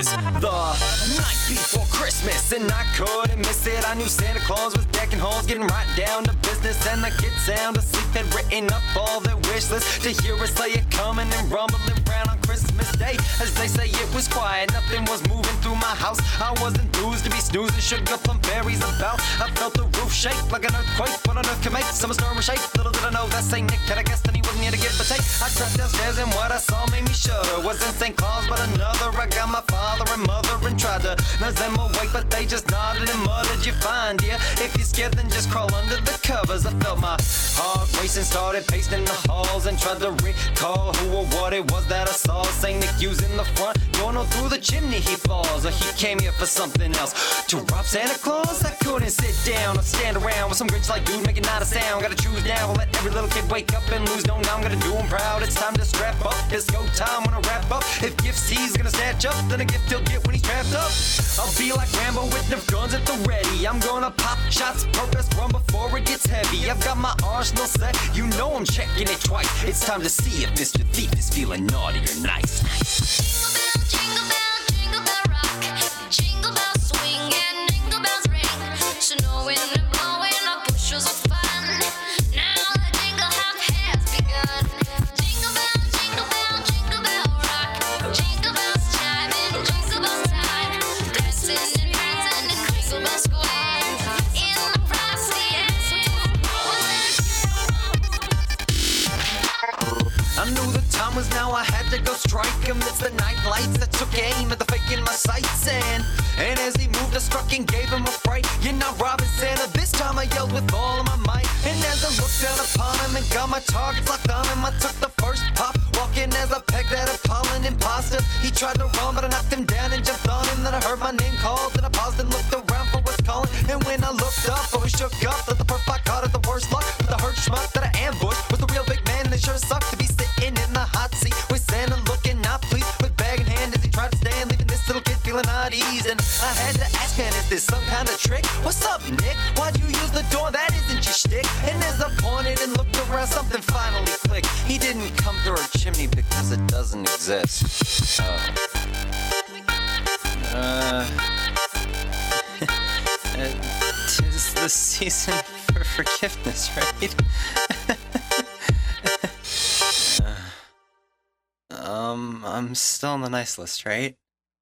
was the night before Christmas, and I couldn't miss it. I knew Santa Claus was decking halls, getting right down to business, and the kids sound asleep had written up all their wish lists to hear us say it coming and rumbling around on Christmas Day. As they say, it was quiet, nothing was moving through my house. I was enthused to be snoozing, shook up some berries about. I felt the roof shake like an earthquake. What on earth can make some storm shake? Little did I know that Saint Nick had a guest and he wasn't here to give a take. I crept downstairs and what I saw made me shudder. Wasn't St. Claus but another. I got my father and mother and tried to nudge them awake, but they just nodded and muttered, "You fine, dear? If you're scared, then just crawl under the covers." I felt my heart racing, started pacing the halls and tried to recall who or what it was that I saw. Saint Nick using the front door, no, through the chimney he falls. Or he came here for something else. To rob Santa Claus? I couldn't sit down or stand around with some Grinch-like dude making not a sound. Gotta choose now, we'll let every little kid wake up and lose. No, now I'm gonna do him proud. It's time to strap up. It's go time when I wrap up. If gifts he's gonna snatch up, then a gift he'll get when he's trapped up. I'll be like Rambo with the guns at the ready. I'm gonna pop shots, purpose run before it gets heavy. I've got my arsenal set, you know I'm checking it twice. It's time to see if Mr. Thief is feeling naughty or nice. Jingle bell, jingle bell rock. Jingle bells swing and jingle bells ring. Snowing and blowing up bushels of fun. Now the jingle hop has begun. Jingle bell rock. Jingle bells chiming, jingle bells time. Dancing and prancing in Jingle Bell Square. In the frosty I knew the time was now, I had to go strike him. It's the night lights that took aim at the fake in my sights. And as he moved, I struck and gave him a fright. You're not robbing Santa, this time I yelled with all of my might. And as I looked down upon him and got my targets locked on him, I took the first pop, walking as I pegged that appalling imposter. He tried to run, but I knocked him down and jumped on him. Then I heard my name called, then I paused and looked around for what's calling. And when I looked up, I was shook up that the perf I caught at the worst luck. But the hurt schmuck that I ambushed was the real big man, and it sure sucked to be sitting in the hot seat with Santa looking not pleased, with bag in hand as he tried to stand, leaving this little kid feeling at ease. And I had to ask, man, is this some kind of trick? What's up, Nick? Why'd you use the door? That isn't your shtick. And as I pointed and looked around, something finally clicked. He didn't come through our chimney because it doesn't exist. Tis the season for forgiveness, right? I'm still on the nice list, right?